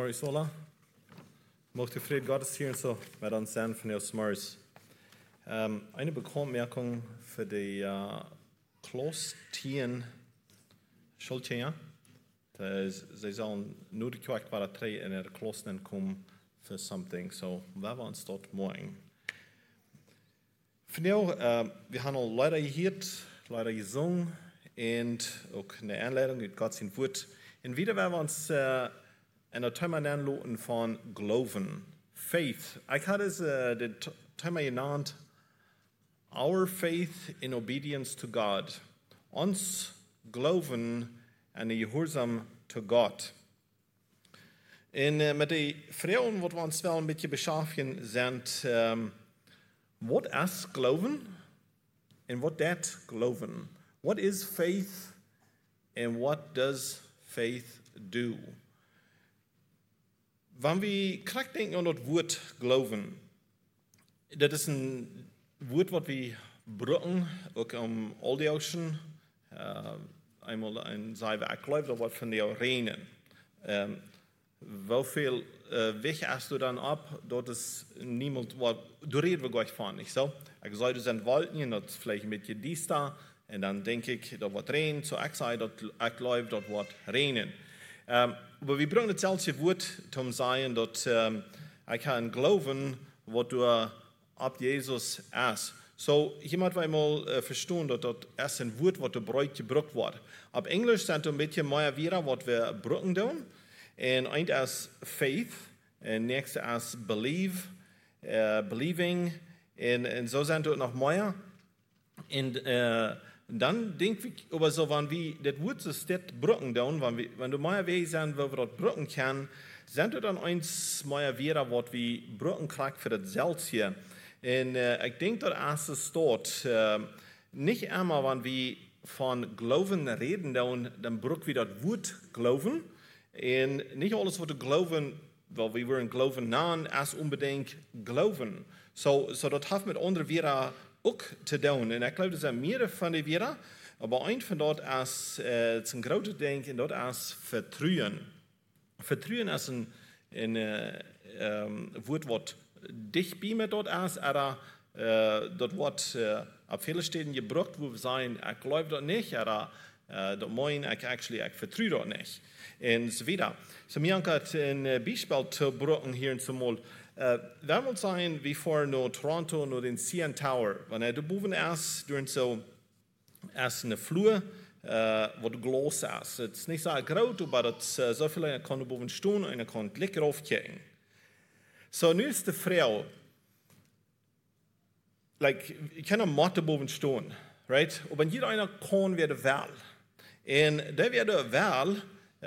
Morgens alle. Mocht de vrede Gottes hier zo met ons zijn van jou morgens. Eine Bemerkung für die Kloostien Schultje. Ze zullen nu de kerk waar twee in de klooster komen for something. So, waar we ons dort morgen. Van jou, we hebben al leider gehoord, leider gezongen en ook een aanleiding uit Gods woord. En wieder werden we ons in het thema aanloten van geloven, faith. Ik had het het thema genannt, our faith in obedience to God. Ons geloven en gehoorzaam to God. En met die vrouwen wat we ons wel een beetje beschäftigen zijn, wat is geloven en wat dat geloven? What is faith and what does faith do? Wanneer we krachtig denken aan het woord geloven, dat is een woord wat we gebruiken, ook om al die ocean. Eenmaal zei we, ik geloof dat wat van jou reden. Hoeveel weg als du dan op, dat is niemand, wat, daar reden we gleich van, niet zo? Ik zei, du zijn wollten, dat is vielleicht een beetje dies daar, en dan denk ik dat wat reden, zo ik zei, dat ik geloof dat wat reden. Maar we brengen hetzelfde woord om te zeggen dat ik kan geloven wat du op Jezus is. So, jemand wil mal verstaan dat dat is een woord wat gebruikt wordt. Op Engels zijn het een beetje meer weer wat we gebruiken doen. En eind is faith, en nächste is believing, en zo zijn het nog meer. En dan denk ik over zo, wanneer we dat woord zo steeds gebruiken doen, wanneer er meer wegen zijn waar we dat gebruiken kunnen, zijn er dan eens meer weer wat we gebruiken krijgen voor het zelfs. En ik denk dat als het staat, niet einmal, wanneer we van geloven reden, dan gebruiken we dat woord geloven. En niet alles wat we geloven, wel, we willen geloven naam, is unbedingt geloven. So dat heeft met andere weer ook te doen. En ik geloof dat er meer van die weer, maar een van dat is een grote ding, en dat is vertrouwen. Vertrouwen is een woord wat dichtbij met dat is, dat wordt op vele steden gebruikt, waar we zeggen, ik geloof dat niet, dat meen ik vertrouw dat niet. En zo verder. So, mir hat ein Beispiel zu brücken hier in Zumol. Wir wollen sagen, wie vor nur Toronto, nur den CN Tower. Wenn du boven ist, durch so, ist eine Flur, wo Glas ist. Es ist nicht so groß, aber das so viel, einer kann boven stehen und einer kann lecker aufkicken. So, nu ist die Frau, ich kann eine Mathe boven stehen, right? Aber jeder einer kann werden Wahl. Und der wird Wahl,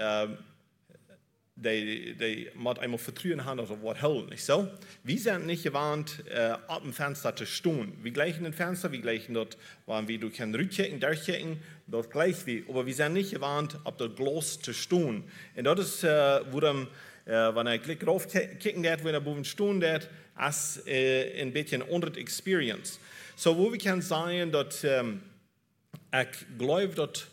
die moet eenmaal vertrouwen hebben op wat hulp, niet zo? We zijn niet gewend op een venster te staan. We gleichen een venster, we gleichen dat, wanneer we kunnen uitkijken, daar kijken, dat gleich we. Maar we zijn niet gewend op dat glas te staan. En dat is waarom, wanneer ik lekker op kijken dat, wanneer boven staan dat, is een beetje een andere experience. So, wo we kunnen zeggen dat ik geloof dat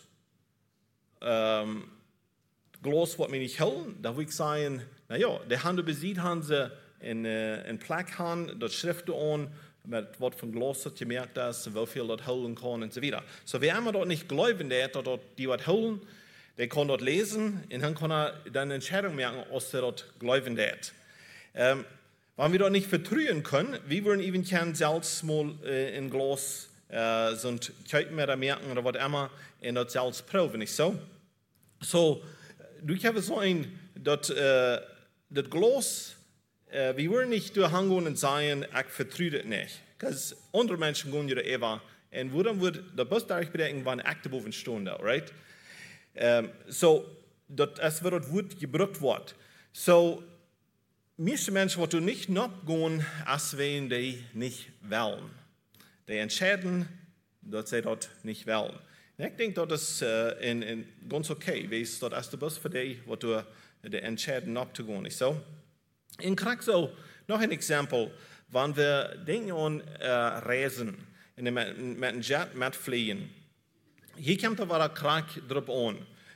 Glas wat mij niet helpt, dan wil ik zeggen, nou ja, de handen bezit hebben ze een plek aan, dat schriften aan, met wat van glas dat je merkt is, en hoeveel dat helpen kan, en zo verder. So, wie immer dat niet geloven dat die wat helpen, die kan dat lezen, en dan kan dan een entscheiding merken, als ze dat geloven dat. Wanneer we dat niet vertrouwen kunnen, wie willen even zelfs mal een glas zo'n kijken met merken, of wat immer, en dat zelfs proeven, niet zo? So, du kan zeggen dat dat glas, we willen niet doorhangen en zeggen, ik vertrouw het niet. Want andere mensen gaan je even, en waarom wordt dat best erg bedenken, wanneer ik erboven staan, right? So, dat is waar het woord gebruikt wordt. So, meeste mensen wat niet opgaan, als wij die niet willen. Die entscheiden dat zij dat niet willen. Ik denk dat is ganz oké. Wees dat is de best voor die wat we de entscheiden op te gaan. So. En krijg zo nog een voorbeeld. Wanneer we denken aan reizen en met een jet met vliegen. Hier komt er wat krijg erop aan.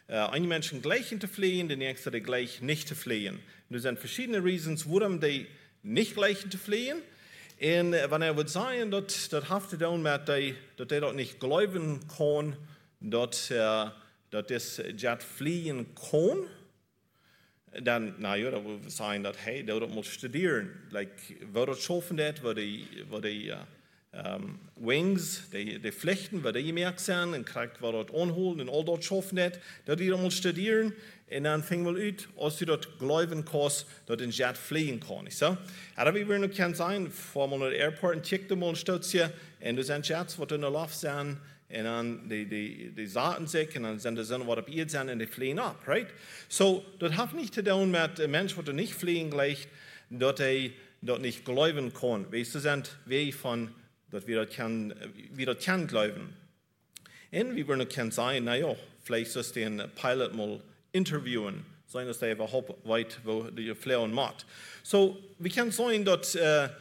Einige Menschen gleichen zu fliehen, die nächste die gleich nicht zu fliehen. Und es sind verschiedene Reasons, warum die nicht gleichen zu fliehen. Und wenn würde sagen, dass das hat zu tun mit, dass die dort nicht glauben können, dass das Jet fliehen kann, dann, naja, da würde ich sagen, dass, hey, der muss studieren. Like, wer das schaffen wird, wo die Wings, die Flechten, wo die gemerkt sind, und kriegt, wer dort anholen und all dort schaffen wird, dass die muss studieren. Und dann fängt mal an, als du dort glauben kannst, dass ein Jet fliegen kann. So? Aber wie wir noch können sein, vor mal in der Airport und checkt mal stolz hier, und du sind Jets, die in der Luft sind, und dann die sahen sich, und dann sind die Sonne, was auf ihr sind, und die fliehen ab, right? So, das hat nicht zu tun mit einem Menschen, der nicht fliegen gleicht, dass er dort nicht glauben kann. Weißt du, sind wir von, dass wir das können glauben. Und wie wir noch können sagen, naja, vielleicht ist den Pilot mal interviewen, sein, dass der überhaupt weiß, wo die fliehen macht. So, wir können sagen, dass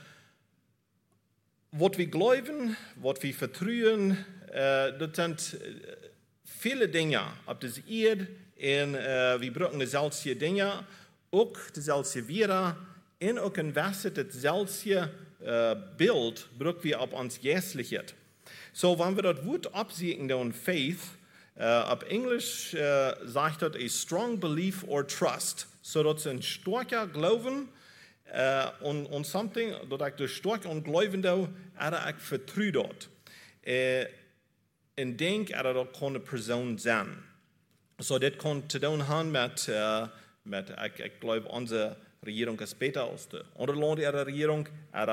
was wir glauben, was wir vertrauen, das sind viele Dinge auf dieser Erde, und wir brauchen dieselbe Dinge, auch dieselbe Werte, und auch ein Wasser, dasselbe Bild brauchen wir auf uns Geistlichkeit. So, wenn wir das Wort absehen, dann Faith, auf Englisch sagt das a strong belief or trust. So, das ist ein starker Glauben und something, dat ik stark aan glauben da, dat ik vertrouw dat. En denk dat kan een persoon zijn. So, dat kan te doen hebben met ik geloof onze regering is beter als de andere landen regering.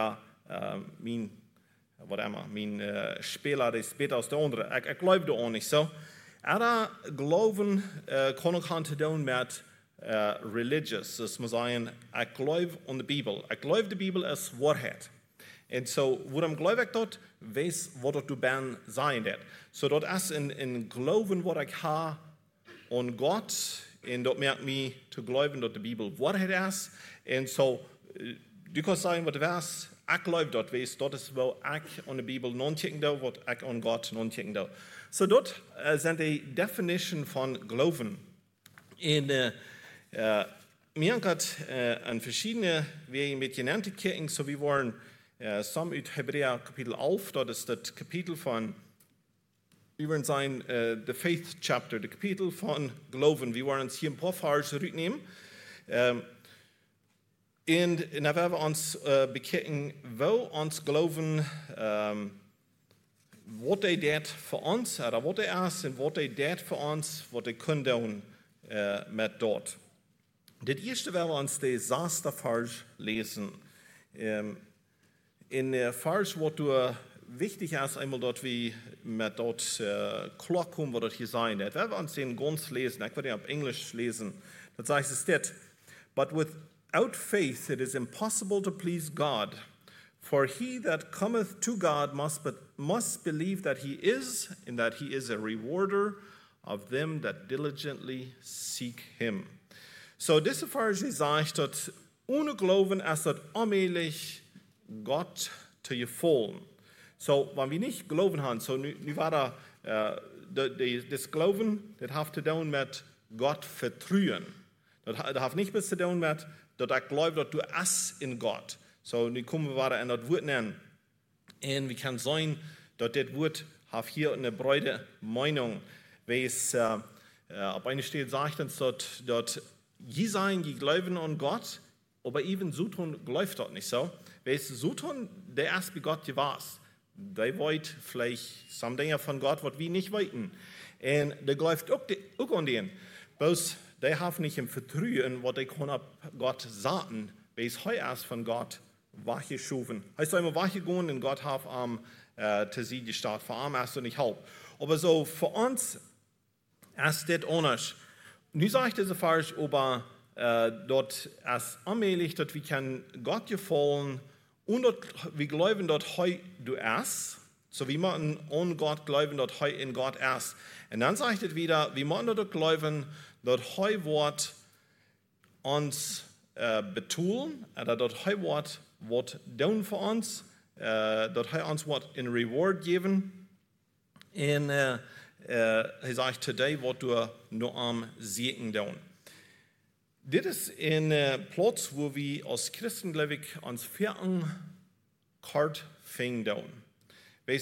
Mijn speler is beter als de andere. Ik geloof dat ook niet zo. Glauben kan ook gaan te doen met religious. Dus we zeggen, ik geloof aan de Bijbel. Ik geloof de Bijbel is waarheid. En zo, waarom geloof ik dat? Wees wat du ben zijn dat. So, dat is een geloven wat ik heb aan God. En dat maakt me te geloven dat de Bijbel waarheid is. En zo, du kan zeggen wat het is. Ik geloof dat, wees, dat is wel ik aan de Bijbel non-checken doe, wat ik aan God non-checken doe. So, dat zijn de definition van geloven. En mir hat an verschiedene Wegen mit genannten Kirchen, so wie waren some uit Hebräer Kapitel 11, das ist das Kapitel von, wie wollen sein, the Faith Chapter, das Kapitel von Glauben. Wir wollen uns hier ein paar Verse zurücknehmen. Und da werden wir uns bekennen, wo uns Glauben, was er tut für uns, oder was er ist, und was er tut für uns, was er können tun mit dort. Das erste werden wir uns den 6. Vers lesen. In der Vers, wo du wichtig ist, einmal dort, wie mit dort klar kommen, wo das hier sein wird. Werden wir uns den ganz lesen. Ich werde ihn auf Englisch lesen. Das heißt es dort: But without faith it is impossible to please God. For he that cometh to God must believe that he is, and that he is a rewarder of them that diligently seek him. So, diese Verse sagt, dass ohne Glauben ist es allmählich Gott zu gefallen. So, wenn wir nicht Glauben haben, so, nu war das Glauben, das hat zu tun mit Gott vertrauen. Das hat nicht was zu tun mit, dass ich glaube, dass du es in Gott. So, nu kommen wir in das Wort nennen. Und wir können sagen, dass das Wort hat hier eine breite Meinung. Weil es auf einer Stelle sagt uns, dass je sagen, die glauben an Gott, aber even so tun, läuft das nicht so. Weil es so tun, der erst wie Gott war's. Der weiß vielleicht some Dinge von Gott, was wir nicht weiten. Und der glaubt auch an den. Bloß, der hat nicht im Vertrauen, was der kann ab Gott sagen, weil es heu erst von Gott wachgeschoben. Heißt einmal wachgegangen und Gott hat zu sie die Stadt verarmt erst und nicht halb. Aber so für uns ist das anders. Nu sage ich diese Vers, aber dort ist allmählich, dass wir können Gott gefallen und wir glauben, dass heu du erst, so wie man an Gott glauben, dass heu in Gott erst. Und dann sagt es wieder, wir müssen dort glauben, dass heu Wort uns betonen, oder dass heu Wort tun für uns, dass heu uns Wort in Reward geben. Und hij sagt, today wat du nur am Segen doen. Dit is een plaats wo wir als Christen, glaube ich, ans Vierten kort fing doen. Wir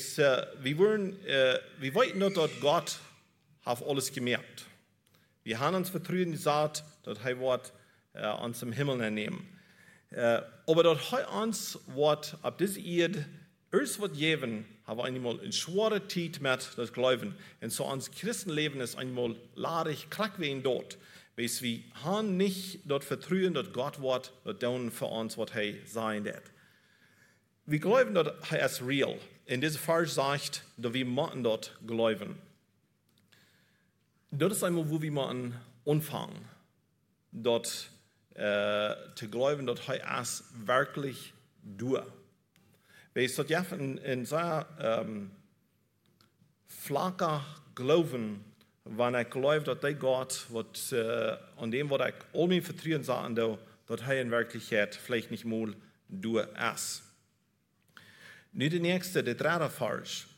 weten nicht, dass Gott hat alles gemerkt. Wir haben uns vertrauen gesagt, dass er wird uns im Himmel nehmen. Aber dass er uns wird ab dieser Erde alles wird geben, haben wir einmal eine schwere Zeit mit das Glauben. Und so uns Christenleben ist einmal ladig, krack wie ein dort. Weil wir haben nicht dort vertrauen, dass Gott wird tun für uns, was er sein wird. Wir glauben, dass er ist real. In diesem Vers sagt, dass wir müssen dort glauben. Das ist einmal, wo wir müssen anfangen, dort zu glauben, dass er es wirklich tut. Weil es dort in sehr flacher Glauben, wenn ich glaube, dass der Gott, an dem, was ich all mein Vertrauen sagen darf, dass er in Wirklichkeit vielleicht nicht mal tut ist. Nu de nächste, der dritte Vers.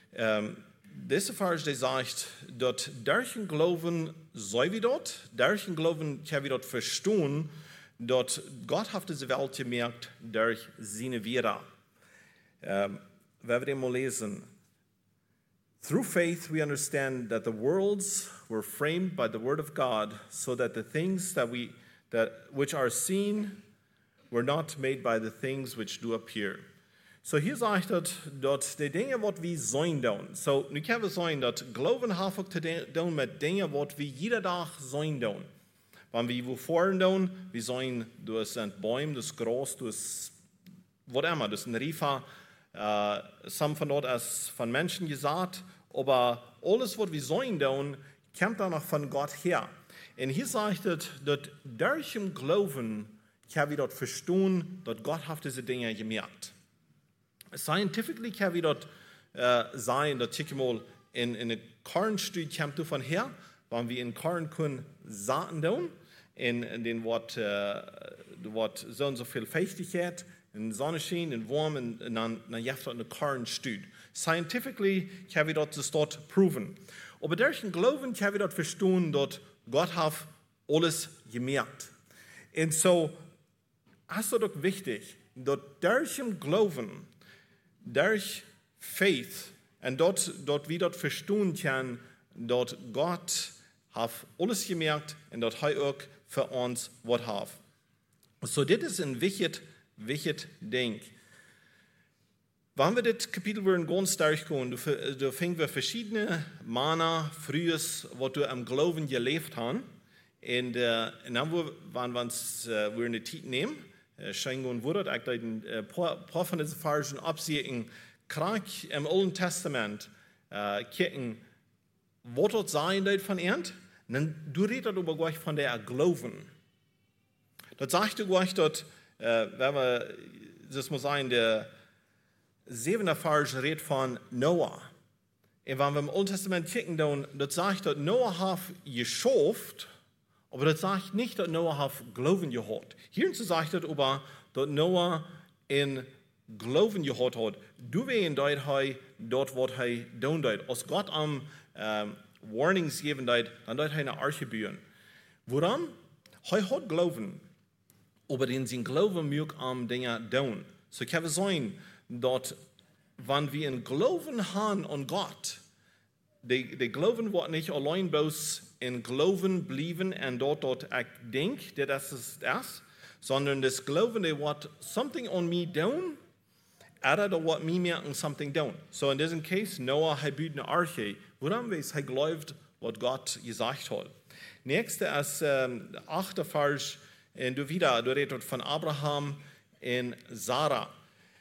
Dieser Vers, der sagt, dass durch den Glauben sei wir dort, durch den Glauben können wir dort verstehen, dass Gott auf diese Welt gemerkt durch seine Wera. Wenn wir den mal lesen. Through faith we understand that the worlds were framed by the word of God, so that the things which are seen were not made by the things which do appear. So hier sagt er, dass die Dinge, die wir sein tun. So, nu können wir sagen, dass Glauben hat zu tun mit Dingen, die wir jeden Tag sein tun. Wenn wir wo vorhin tun, wir sein durch ein Baum, durch Gras, durch was immer, durch ein Riefer, some von dort ist von Menschen gesagt, aber alles, was wir sein tun, kommt dann auch von Gott her. Und hier sagt er, dass durch den Glauben können wir dort verstehen, dass Gott hat diese Dinge gemerkt. Scientifically kann wir dort sagen, dass ich mal in eine Kornstudie kommt davon her, wenn wir in Korn können Saaten tun, in den Wort so und so viel Feuchtigkeit, in Sonnenschein, in Warm, und dann gibt es eine Kornstudie. Scientifically kann wir das dort proven. Aber durch den Glauben können wir dort verstehen, dass Gott hat alles gemerkt. Und so ist es doch wichtig, dass durch den Glauben, durch Faith, und dort wir dort verstehen können, dass Gott hat alles gemerkt und dass er auch für uns was hat. So, das ist ein wichtiges Ding. Wenn wir das Kapitel ganz durchgehen, da finden wir verschiedene Männer, frühes, was du am Glauben gelebt haben. Und dann, wenn wir uns eine Zeit nehmen, scheinbar wurde ich ein paar von diesen Versen absehen, krank im Alten Testament, kicken, was dort sein wird von Ernt, dann du redest aber gleich von der Glauben. Das sagt du gleich dort, wenn wir, das muss sein, der 7. Vers redet von Noah. Und wenn wir im Alten Testament kicken, dann das sagt, dass Noah hat geschafft, aber das sagt nicht, dass Noah hat Glauben gehabt. Hier sagt es aber, dass Noah in Glauben gehabt hat. Du weißt, dass er dort, was er tun hat. Als Gott am Warnings geben hat, dann hat er eine Arche bauen. Woran? Er hat Glauben, aber in sein Glauben mögt am Dinge tun. So kann es sein, dass wenn wir einen Glauben haben an Gott, der Glauben wird nicht allein bloß in Glauben bleiben und dort ich denke, dass es das, sondern das Glauben, der wird something on me tun, oder der wird mir merken something tun. So in diesem Case, Noah, er baut eine Arche. Woran weiß er glaubt, was Gott gesagt hat. Nächste ist 8. Vers, du redest von Abraham und Sarah.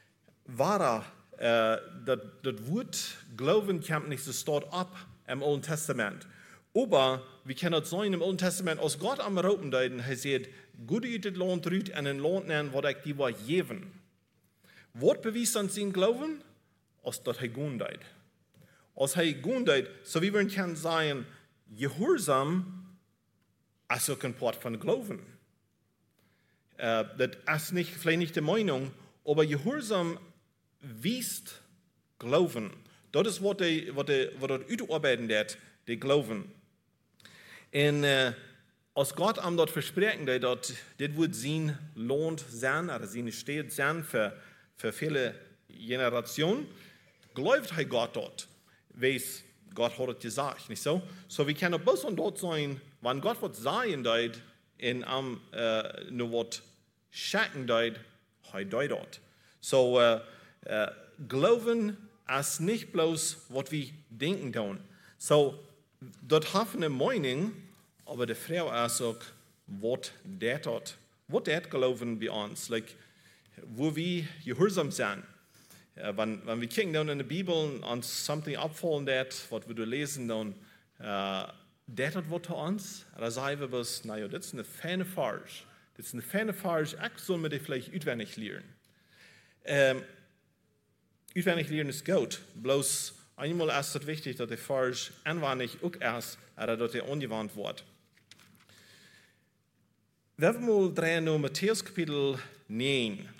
Das Wort Glauben kommt nicht so stark ab im Alten Testament. Aber wir können das sagen im Alten Testament, als Gott am Roten deuten, er sagt, gut ut das Land rüt und ein Land nennen, was ich dir geben. Was beweist uns sein Glauben? Als das er gehen deut. Als er gehen deut, so wie wir können sagen, Gehorsam ist auch ein Part von Glauben. Das ist vielleicht nicht die Meinung, aber Gehorsam wiest Glauben. Dat is wat dat uitarbeiten dat, die geloven. En als Gott am dat versprechen, dat dit wordt zijn lohnt zijn, oder zijn steht zijn für viele Generationen, glaubt hij Gott dort. Wees, Gott hat es gesagt, nicht so? So wir können bloß und dort sein, wenn Gott was sagen deut, in nur was schacken deut, hij deut dort. So glauben ist nicht bloß, was wir denken tun. So, dort haben eine Meinung, aber die Frau ist auch, was der dort. Was der glauben wir uns, like, wo wir gehorsam sind. Wenn wir kicken dann in der Bibel und something abfallen, was wir lesen, dann das hat was zu uns, da sagen wir bloß, naja, das ist eine feine Farge. Das ist eine feine Farge, ich soll mir die vielleicht auswendig lernen. Auswendig lernen ist gut, bloß einmal ist es wichtig, dass die Farge anwendig auch ist, oder dass die angewandt wird. Wir werden mal drehen in Matthäus Kapitel 9.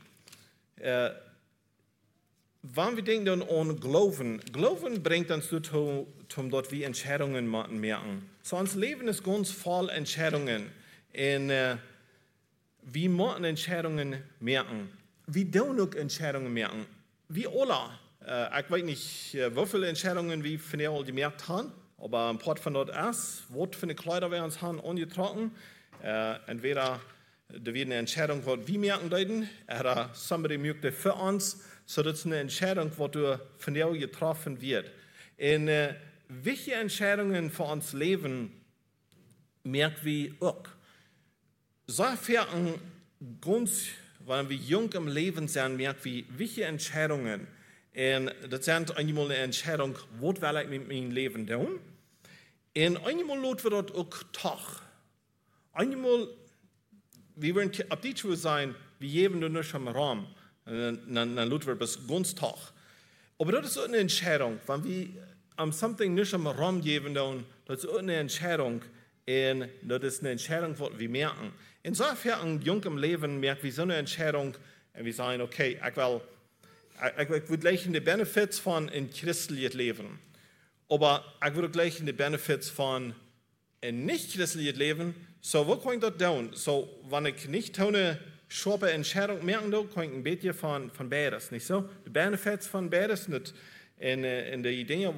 Wenn wir denken dann an Glauben bringt uns dazu, dass wir Entscheidungen merken. So unser Leben ist ganz voll Entscheidungen. Und wir müssen Entscheidungen merken. Wir tun auch Entscheidungen merken. Wir alle. Ich weiß nicht, wie viele Entscheidungen wir von ihr gemerkt haben, aber ein paar von dort ist, was für eine Kleider wir uns haben angetragen. Entweder da wird eine Entscheidung, was wir merken deuten, oder somebody merkt das für uns, so dass eine Entscheidung, die von dir getroffen wird. Und welche Entscheidungen für uns Leben merken wir auch. So fern ganz, wenn wir jung im Leben sind, merken wir, welche Entscheidungen. Und das sind einmal eine Entscheidung, was will ich mit meinem Leben tun? Und einmal lassen wir das auch Tag. Einmal, wir werden ab die Schuhe sein, wir geben nur schon am Raum. Dann lassen wir das ganz Tag. Aber das ist auch eine Entscheidung. Wenn wir am something nicht am Raum geben, dann das ist auch eine Entscheidung. Und das ist eine Entscheidung, die wir merken. Insofern, jung im Leben, merken wir so eine Entscheidung, und wir sagen, okay, ich will gleich die Benefits von ein christliches Leben. Aber ich will gleich die Benefits von ein nicht christliches Leben. So, wo kann ich das tun? So, wenn ich nicht eine scharfe Entscheidung merken will, kann ich ein bisschen von beides, nicht so? Die Benefits von beides nicht. In die Dinge,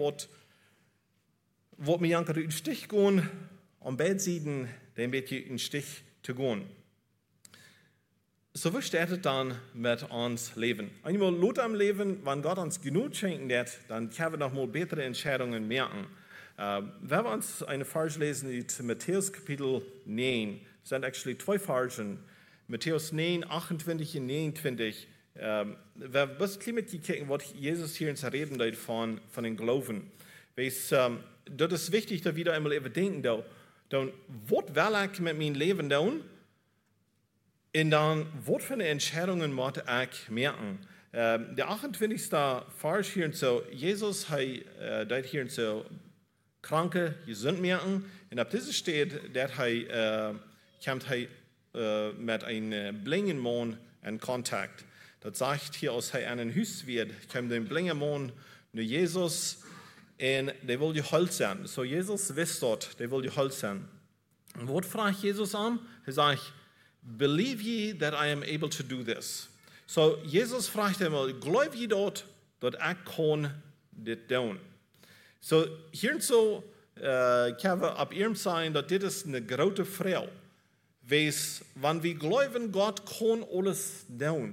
wo mir einfach in den Stich gehen, am Bett sitzen, ein bisschen in den Stich zu gehen. So, wie steht es dann mit uns Leben? Einmal Lot am Leben, wenn Gott uns genug schenken wird, dann können wir noch mal bessere Entscheidungen merken. Wenn wir uns eine Verse lesen, in Matthäus Kapitel 9, sind actually 2 Versen. Matthäus 9, 28 und 29. Wir müssen ein bisschen gucken, was Jesus hier uns reden hat von den Glauben. Das ist wichtig, dass wir da einmal überdenken. Dann, was will ich mit meinem Leben tun? Und dann, was für eine Entscheidungen muss ich merken? Der 28. Vers hier so, Jesus hat hier so Kranke, gesund merken. Und ab diesem steht, dass kommt mit einem blinden Mann in Kontakt. Das sagt hier, als er einen Hüs wird, kommt ein blinder Mann zu Jesus und der will geheilt sein. So Jesus wisst dort, der will geheilt sein. Und was fragt Jesus an? Er sagt, believe ye that I am able to do this. So Jesus fragt einmal, glaubt ihr dort, dass ich kann das tun? So hier so können wir ab ihm sein, dass das ist eine große Frau. Wenn wir glauben, Gott kann alles tun.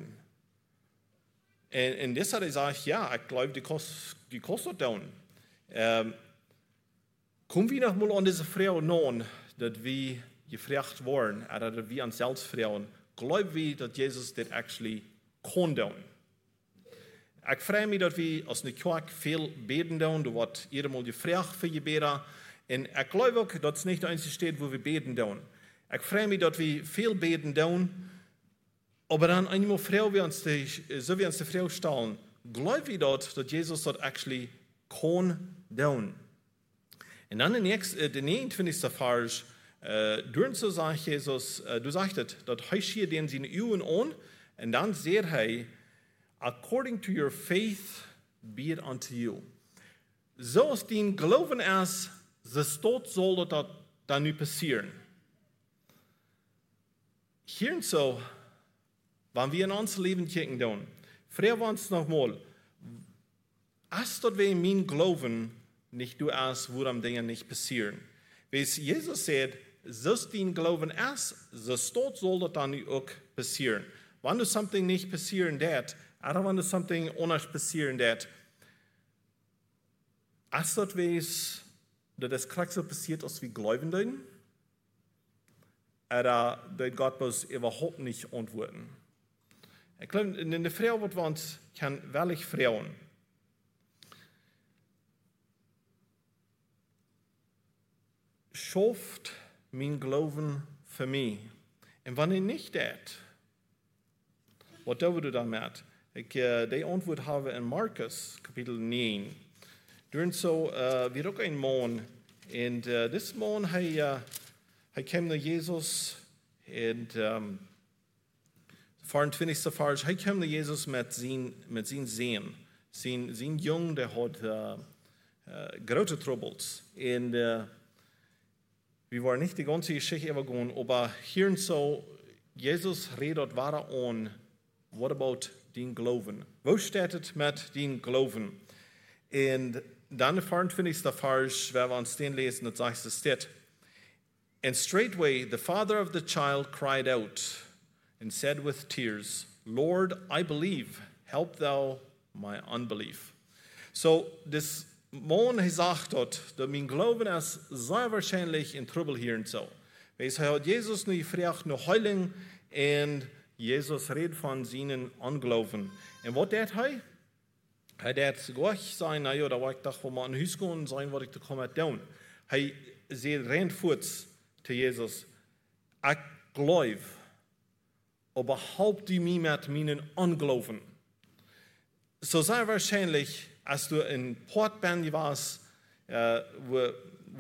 Und das hat er gesagt, ja, ich glaube, die kostet tun. Kommen wir noch mal an diese Frau nun, dass wir gefragt worden, oder dass wir uns selbst fragen, glauben wir, dass Jesus das actually kann tun? Ich freue mich, dass wir aus der Kirche viel beten tun. Du wirst jeder mal gefragt für Gebete. Und ich glaube auch, dass es nicht der einzige steht, wo wir beten tun. Ich freue mich, dass wir viel beten tun. Aber dann einmal so wie uns die Frau stellen, glauben wir dass Jesus das actually kann tun. Und dann der 29. Vers, durch so sagt Jesus, du sagtest, dass heißt hier den seine Augen an, und dann sagt er, according to your faith, be it unto you. so ist dein Glauben erst, das dort soll das dann nicht passieren. Hier und so, wenn wir in unser Leben kicken tun, fragen wir uns nochmal, als dort wir in mein Glauben nicht du erst, woran Dinge nicht passieren. Wie Jesus sagt, so ist dein Glauben erst, das dort soll das dann nicht auch passieren. Wenn du something nicht passieren wird, oder wenn du something anders passieren wird, als dort weiß, dass das gerade so passiert ist wie Gläubigen, oder dass Gott muss überhaupt nicht antworten. Ich glaube, in der Frau wird wir uns wirklich fragen. Schafft mein Glauben für mich? Und wenn ich nicht das, was tun wir damit? Ich die Antwort habe in Markus, Kapitel 9. Durch so, wir auch ein Mann, und this Mann, hij kam naar Jesus, und 24. Vers, hij kam naar Jesus met zijn Sohn. Zijn Jung, der hat große Troubles. Und wir waren nicht die ganze Geschichte übergehen, aber hier und so, Jesus redet weiter an, what about den Glauben? Wo steht es mit den Glauben? Und dann der 24. Vers, wenn wir uns den lesen, das sagt es steht. And straightway the father of the child cried out and said with tears, Lord, I believe, help thou my unbelief. So, das Mann sagt dort, dass mein Glauben ist sehr wahrscheinlich in Trouble hier und so. Weil er hat Jesus nur gefragt, nur Heilung, und Jesus redet von seinen Unglauben. Und was tut er? Er hat gleich sagen, naja, da war ich doch mal in Haus gehen und sagen, was ich da komme tun. Er rennt fort zu Jesus. Ich glaube, aber halt du mich mit meinen Unglauben. So sehr wahrscheinlich, als du in Portband warst, wo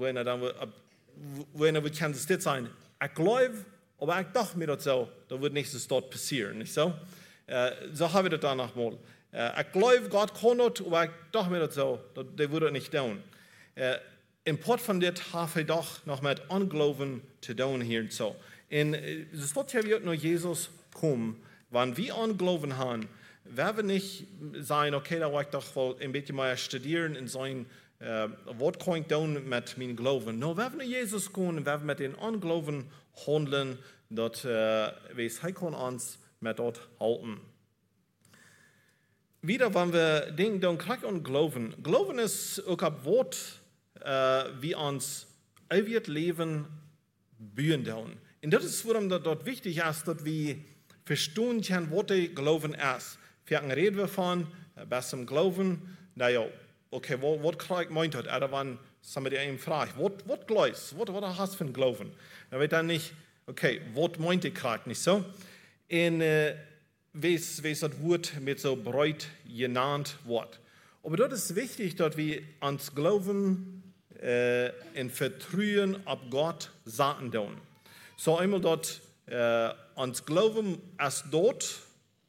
er kann es nicht sein, ich glaube, aber ich dachte mir das so, da wird nichts dort passieren, nicht so? So habe ich das dann nochmal. Ich glaube, Gott kann das, aber ich dachte mir das so, der würde nicht tun. Im Port von das habe ich doch noch mit Unglauben zu tun hier und so. Und es wird ja nur Jesus kommen, wenn wir Unglauben haben, werden wir nicht sagen, okay, da will ich doch wohl ein bisschen mehr studieren und sagen, was kann ich tun mit meinem Glauben? No, werden wir Jesus kommen und werden mit den Unglauben handeln, dass er kann uns mit dort halten. Wieder, wenn wir denken, dann kriegen und Glauben. Glauben ist auch ein Wort, wie uns ewig Leben bühen tun. Und das ist, warum das dort wichtig ist, dass wir verstehen können, was der Glauben ist. Wir reden wir von besserem Glauben. Naja, okay, was kriegt meint das? Oder wenn jemand einen fragt, was glaubst du? Was hast du für einen Glauben? Dann wird dann nicht, okay, was meint ihr kriegt, nicht so? Und wie das Wort mit so breit genannt wird. Aber dort ist wichtig, dass wir uns Glauben in Vertrauen auf Gott sagen tun. So einmal dort uns Glauben erst dort,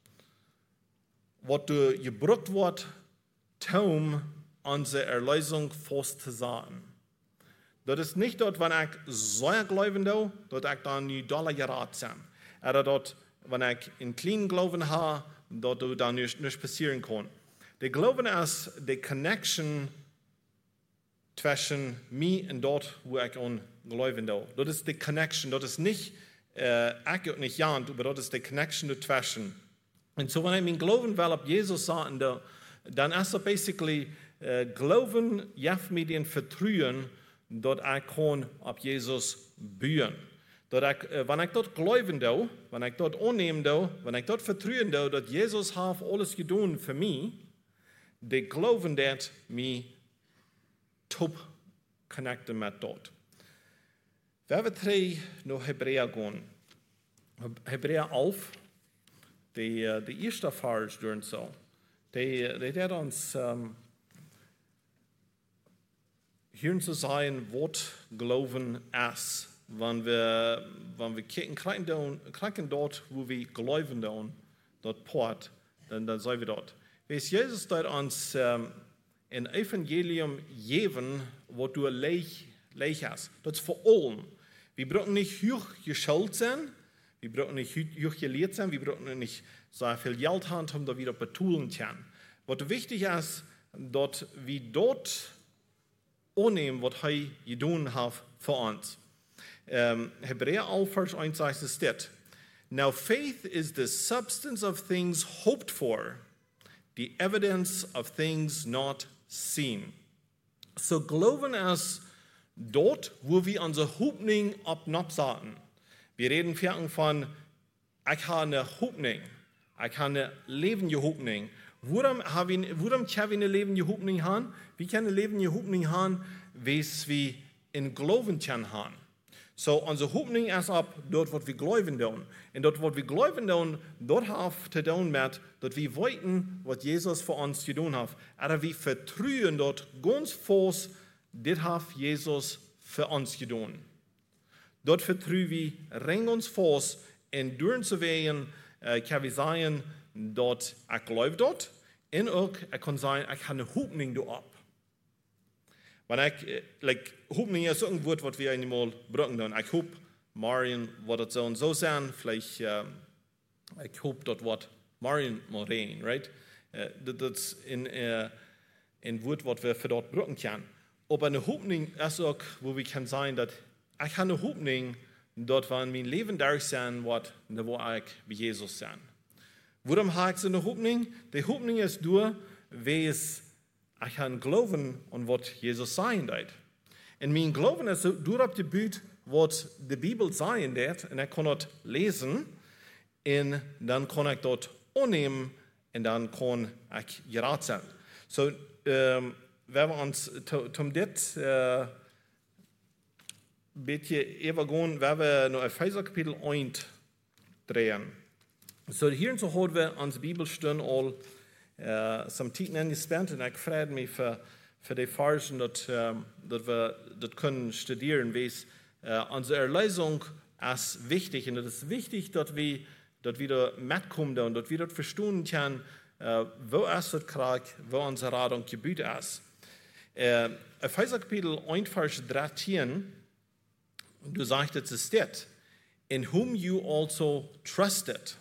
was gebraucht wird, um unsere Erlösung festzusagen. Das ist nicht dort, wenn ich so glauben will, dass ich dann nicht $1 geraten bin. Oder dort, wenn ich einen kleinen Glauben habe, dass du dann nicht passieren kann. Der Glauben ist die Connection zwischen mir und dort, wo ich an glauben will. Das ist die Connection, das ist nicht, ich und nicht Jan, aber das ist die Connection dazwischen. Und so, wenn ich meinen Glauben will, auf Jesus sagen, dann ist es basically, Glauben, jaft mir den Vertrauen, dass ich kann auf Jesus bühen. Wenn ich dort glauben will, wenn ich dort annehmen will, wenn ich dort vertrauen will, dass Jesus hat alles getan für mich, der Glauben wird mich top connecten mit dort. Wenn wir drei nach Hebräer gehen, Hebräer 11, die erste Vers durch so, die hat uns hier zu sagen, was Glauben ist. Wenn wir kriegen dort, wo wir glauben, dort Port, dann sind wir dort. Wie Jesus dort uns ein Evangelium geben, wo du leich hast. Das ist vor allem. Wir brauchen nicht hochgeschult sein, wir brauchen nicht hochgelehrt sein, wir brauchen nicht so viel Geld haben, um da wieder betulen zu können. Was wichtig ist, dass wir dort annehmen, was er getan hat für uns. Hebräer 11, Vers 1 sagt es steht, Now faith is the substance of things hoped for, the evidence of things not seen. So Glauben ist dort, wo wir unsere Hoffnung absahen. Wir reden von, ich habe eine Hoffnung, ich habe eine lebende Hoffnung. Warum können wir eine lebende Hoffnung haben? Wir können eine lebende Hoffnung haben, weil wir in Glauben haben. So, unsere Hoffnung ist ab dort, was wir glauben tun. Und dort, was wir glauben tun, dort hat zu tun mit, dass wir wollten, was Jesus für uns getan hat. Aber wir vertrauen dort ganz fest, das hat Jesus für uns getan. Dort vertrauen wir ganz fest, und durch zu werden, kann wir sagen, dort, ich glaube dort, und auch, ich kann sagen, ich habe eine Hoffnung dort. Wenn ich, Hoffnung ist ein Wort, was wir einmal brauchen. Ich hoffe, Marion wird das so und so sein. Vielleicht, ich hoffe, das wird Marion mal reden, right? Das ist ein Wort, was wir für dort brauchen können. Aber eine Hoffnung ist auch, wo wir können sagen, dass ich habe eine Hoffnung, dort, wenn mein Leben durch sein wird, wo ich wie Jesus sein. Warum habe ich so eine Hoffnung? Die Hoffnung ist nur, weil ich kann glauben an was Jesus sagen wird. Und mein Glauben ist durch auf die Bühne, was die Bibel sagen wird, und ich kann das lesen, und dann kann ich dort annehmen, und dann kann ich gerat sein. So, wenn wir uns um das bisschen übergehen, werden wir noch Epheser Kapitel 1 drehen. So, hier so haben wir unsere Bibelstellen all some Titen angespannt, und ich freue mich für die Versen, dass wir das können studieren, wie unsere Erlösung ist wichtig, und es ist wichtig, dass wir da mitkommen und dass wir das verstehen können, wo ist das Krieg, wo unsere Rettung gebüht ist. Epheser Kapitel 1, Vers 13, du sagst, es steht, in whom you also trusted.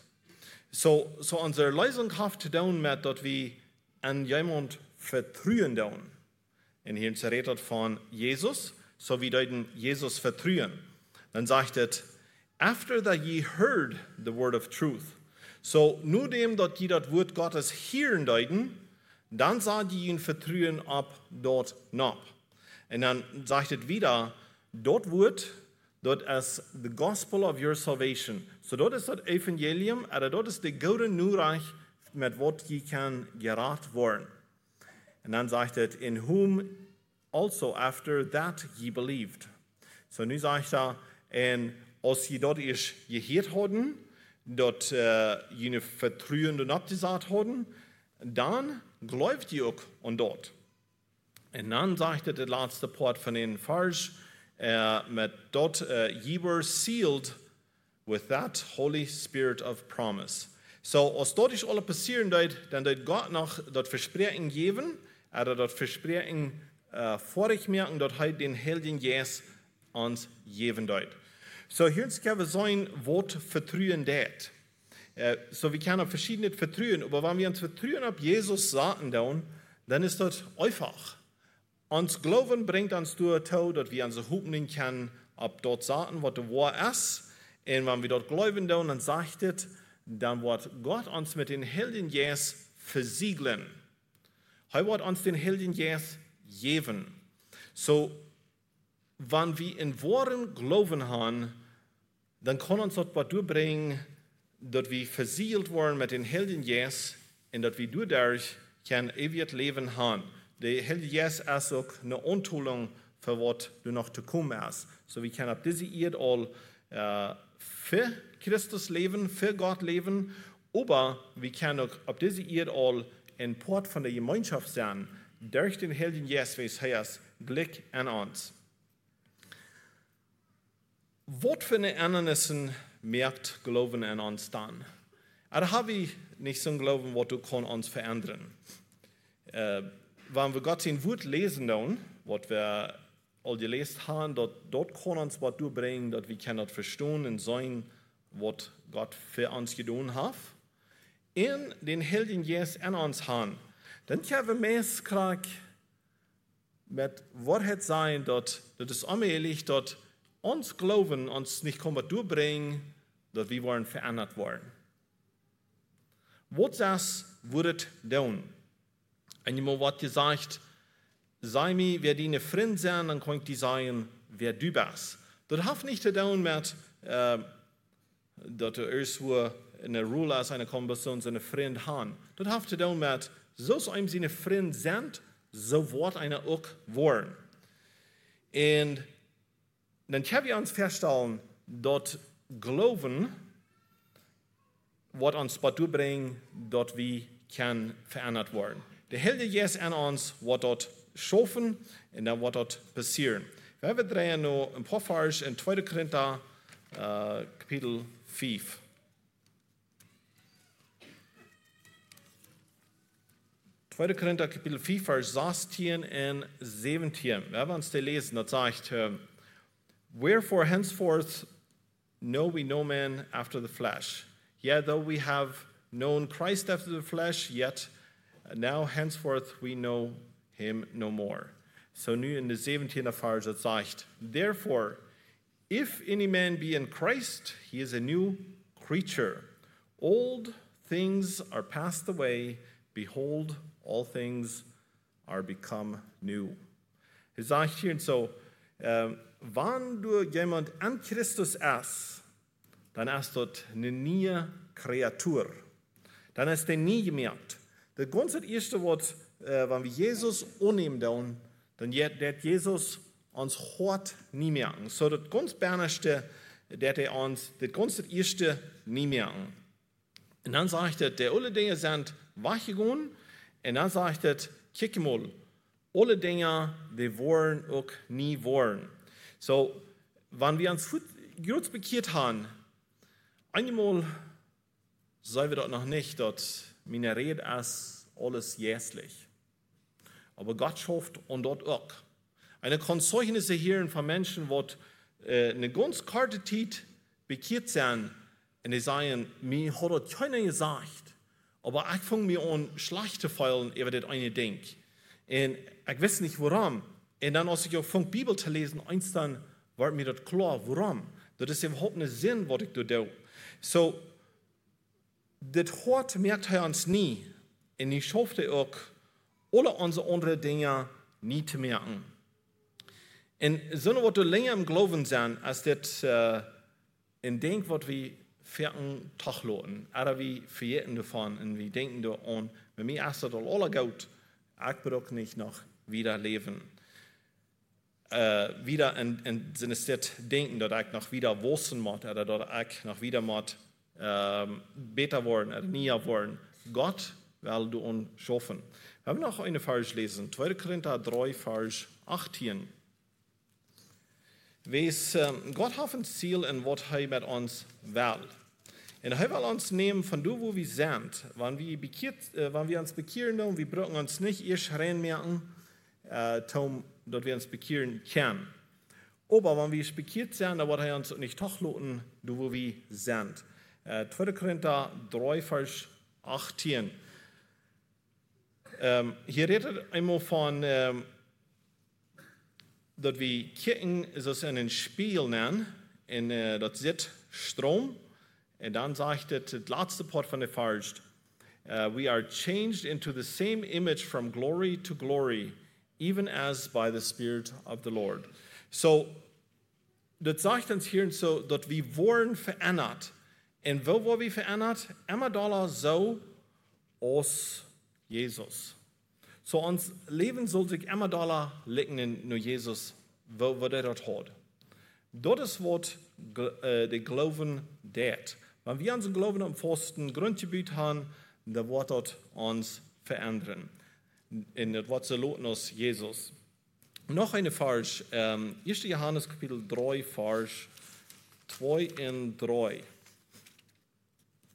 So unsere Lösung hat zu tun mit, dass wir an jemand vertrauen tun. Und hier redet von Jesus, so wie wir Jesus vertrauen. Dann sagt es, after that ye heard the word of truth. So, nur dem, dass die das Wort Gottes hören deuten, dann sagt ihr ihn vertrauen ab dort nach. Und dann sagt es wieder, dort wird, dort ist the gospel of your salvation. So dort ist das Evangelium, aber dort ist die gute Nachricht, mit was je kann gerat worden. Und dann sagt es, in whom also after that ye believed. So nun sagt er, und als je dort ist gehört haben, dort jene Vertrauen und abgesagt haben, dann glaubt ihr auch an dort. Und dann sagt er der letzte Part von den Vers, mit dort, ye were sealed with that Holy Spirit of promise. So, als dort ist alles passieren, dann wird Gott noch das Versprechen geben, oder das Versprechen vorig merken, dass er den Heiligen Geist uns geben wird. So, hier können wir sagen, was Vertrauen das. So, wir können verschiedene Vertrauen, aber wenn wir uns Vertrauen auf Jesus sagen, dann ist das einfach. Uns Glauben bringt uns dazu, dass wir unsere Hoffnung können, ob dort sagen, was der wahr ist. Und wenn wir dort glauben, dann sagt es, dann wird Gott uns mit den Heiligen Geist versiegeln. Er wird uns den Heiligen Geist geben. So, wenn wir in wahren Glauben haben, dann kann uns das was durchbringen, dass wir versiegelt werden mit den Heiligen Geist und dass wir dadurch kein ewiges Leben haben. Der Heilige Geist ist auch eine Antullung für was du noch zu kommen ist. So, wir können auf diese Erde all für Christus leben, für Gott leben, aber wir können auch auf diese Erde all ein Part von der Gemeinschaft sein, durch den Heiligen Geist, wie es heißt, Glück an uns. Was für eine Ändernissen merkt Glauben an uns dann? Da habe ich nicht so ein Glauben, was du kann uns verändern. wenn wir Gott sein Wort lesen, dann, was wir all gelesen haben, dort kann uns was durchbringen, dass wir können das verstehen und sein, was Gott für uns getan hat. In den Helden Jesus an uns haben, dann können wir meist mit Wahrheit sein, dass es allmählich, dass uns Glauben uns nicht komplett durchbringen, dass wir wollen verändert worden. Was das würdet tun? Einmal wird gesagt, sei mir, wer deine Freund sind, dann kann ich die sagen, wer du bist. Das hat nicht zu tun mit, dass du irgendwo in der Rolle als eine Konversation seine Freund haben. Das hat zu tun mit, so einem seine Freund sind, so wird einer auch worden. Und dann können wir uns feststellen, dass Glauben wird uns dazu bringen, dass wir verändert werden. Der Helde Jesus an uns wird dort schaffen und dann wird dort passieren. Wir drehen noch ein paar Vers in 2. Korinther, Kapitel 5. 2. Korinther, Kapitel 5, Vers 16 und 17. Wir haben uns das lesen, das sagt, Wherefore henceforth know we no man after the flesh. Yet though we have known Christ after the flesh, yet now henceforth we know him no more. So nu in the 17th Vers, it sagt, Therefore, if any man be in Christ, he is a new creature. Old things are passed away. Behold, all things are become new. Er sagt hier so, wenn du jemand an Christus ist, dann ist dort eine neue Kreatur. Dann ist der nie gemerkt. Das ganz erste Wort, wenn wir Jesus annehmen, dann wird Jesus uns hart nie merken. So das ganz Bernste, der uns das ganz erste nie merken. Und dann sagt er, der alle Dinge sind weggegangen. Und dann sagt er, kick mal, alle Dinge, die wollen auch nie wollen. So, wenn wir uns gut bekehrt haben, einmal sagen wir dort noch nicht, dass meine Rede ist alles jässlich. Aber Gott schafft und dort auch. Eine Konzeugnisse hier von Menschen, die eine ganz kurze Zeit bekehrt sind, und die sagen, mir hat das keiner gesagt, aber ich fange mir an, schlecht zu fühlen über das eine Ding. Und ich weiß nicht, warum. Und dann, als ich auch von der Bibel zu lesen, eins dann war mir das klar, warum. Das ist überhaupt nicht Sinn, was ich da tue. So, das Hort merkt er uns nie. Und ich schafft auch, alle unsere anderen Dinge nie zu merken. Und so, was wir länger im Glauben sind, als das in Denk, was wir für einen Tag lassen, oder wir vergessen davon und wir denken da an, bei mir ist das alles gut, ich brauche nicht noch wieder leben. Wieder in Sinne des Denken, dass ich noch wieder wachsen muss, oder dass ich noch wieder besser werden oder näher werden. Gott will du uns schaffen. Wir haben noch eine Vers lesen, 2. Korinther 3, Vers 18. Gott hat ein Ziel in was er mit uns will. Und er will uns nehmen von da, wo wir sind. Wenn wir uns bekehren, und wir brauchen uns nicht erst reinmerken, dass wir uns bekehren können. Aber wenn wir bekehrt sind, dann wird er uns nicht tachlassen, da wo wir sind. 2. Korinther 3, Vers 18. Hier redet einmal von, dass wir kicken, das in ein Spiel nennen, und das sieht Strom. Und dann sagt das letzte Part von der Vers, we are changed into the same image from glory to glory, even as by the Spirit of the Lord. So, das sagt uns hier so, dass wir wurden verändert. Und wo wurden wir verändert? Immer doller so aus Jesus. So, uns Leben soll sich immer doller legen in Jesus, wo der das hat. Das ist, was der Glauben tut. Wenn wir unseren Glauben am festen Grundgebiet haben, dann wird das uns verändern. Und das wird so loten aus Jesus. Noch eine Vers, 1. Johannes Kapitel 3, Vers 2 und 3.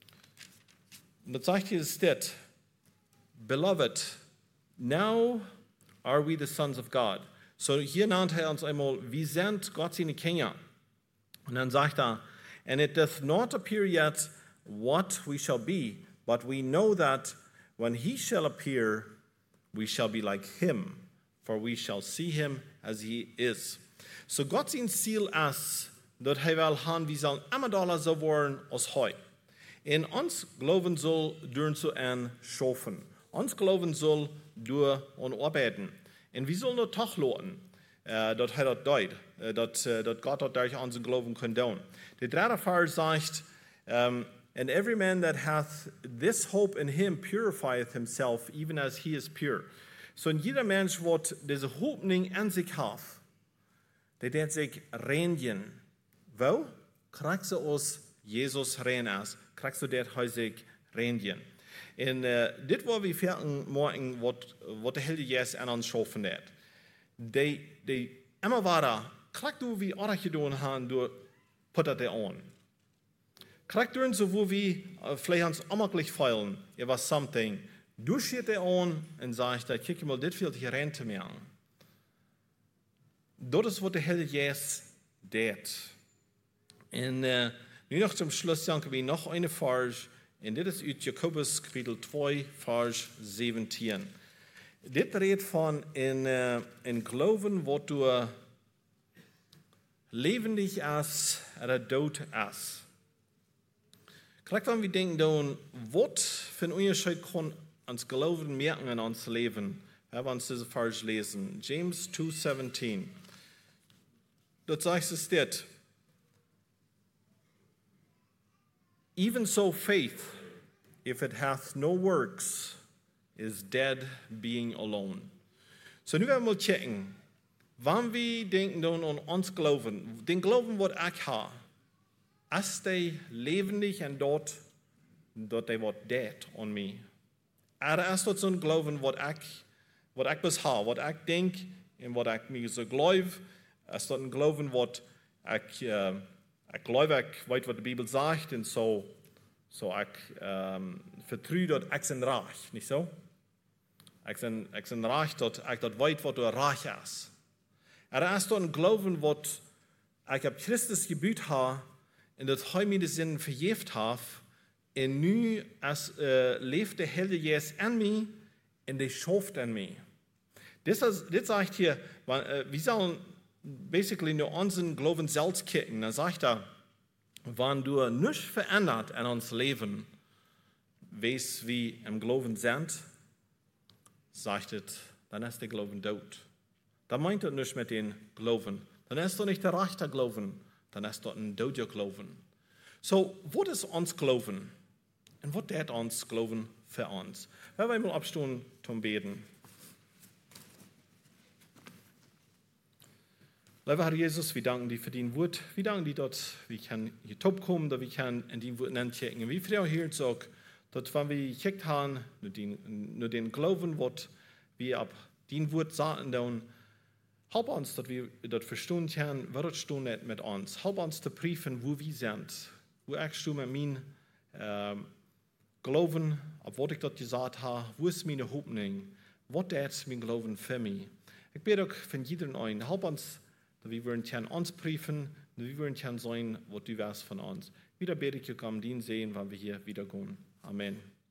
Und das sagt hier das, Beloved, now Are we the sons of God? So hier nannt er uns einmal, wir sind Gott seine Kinder. Und dann sagt er, and it doth not appear yet what we shall be, but we know that when he shall appear, we shall be like him, for we shall see him as he is. So Gott sein Ziel ist, dass er will haben, wir sollen immer da so worden als heute. In uns glauben soll durch so ein Schaffen. Uns glauben soll durch und arbeiten. Und wir sollen nur doch lassen, dass er das deut, dass Gott das durch unseren Glauben kann tun. Der dritte Vers sagt, and every man that hath this hope in him purifieth himself, even as he is pure. So in jeder Mensch, wird diese Hoffnung an sich hat, der wird sich reinigen. Wo? Kriegst du aus Jesus rein ist, kriegst du das sich reinigen. Und dit was wir fertig morgen, was der Heilige Geist an uns schaffen hat. Die immer weiter, kriegst du wie andere getan haben, du puttet der an. Kriegst du so, wo wir vielleicht uns immer gleich feilen, it was something, du schiet der an und sagst, kick mal, das fehlt hier rein zu mir. Das ist, was der Heilige Geist tut. Und nu noch zum Schluss danken wir noch eine Vers, und das ist aus Jakobus Kapitel 2, Vers 17. Dit redet von in Glauben, wo du lebendig ist oder tot ist. Gleich wenn wir denken, dann, was für ein Unterschied kann uns Glauben merken in uns Leben, wenn wir uns diese Vers lesen. James 2,17. Dort sagt es dit. Even so faith, if it hath no works, is dead being alone. So nu werden wir mal checken, wann wir denken dann an uns Glauben, den Glauben, was ich habe, ist der lebendig und dort der wird dead an mir. Oder ist das so ein Glauben, was ich bis habe, was ich denke und was ich mir so glaube, ist das ein Glauben, was ich glaube, ich weiß, was die Bibel sagt, und so ich vertraue, dass ich bin reich, nicht so? Ich bin reich, dass ich das weiß, was du reich ist. Aber ist das ein Glauben, was ich auf Christus gebüht habe, und das ich mir den Sinn verjeft habe, und nun lebt der Heilige Geist an mir, und der schafft an mir. Das sagt hier, wir sollen basically nur unseren Glauben selbst kicken. Dann sagt er, wenn du nichts verändert in uns Leben, weißt wie im Glauben sind, sagt es, dann ist der Glauben tot. Dann meint er nicht mit dem Glauben. Dann ist er nicht der rechte Glauben, dann ist er ein toter Glauben. So, was ist uns Glauben? Und was tut uns Glauben für uns? Wir wollen mal abstehen zum Beten. Lieber Herr Jesus, wir danken dir für dein Wort. Wir danken dir, dass wir hier top kommen, dass wir in dein Wort entdecken. Wie früher hier sagt, dass wenn wir gekickt haben, nur den Glauben, was wir ab dein Wort sagen, dann help uns, dass wir das verstehen können, was das tun nicht mit uns. Help uns zu prüfen, wo wir sind. Wo ich mit meinem Glauben, ab was ich dort gesagt habe, wo ist meine Hoffnung? Was ist mein Glauben für mich? Ich bete auch von jedem einen, help uns, dass wir wollen uns prüfen, dass wir wollen sein, was du weißt von uns. Wieder bete ich, um den sehen, wenn wir hier wieder gehen. Amen.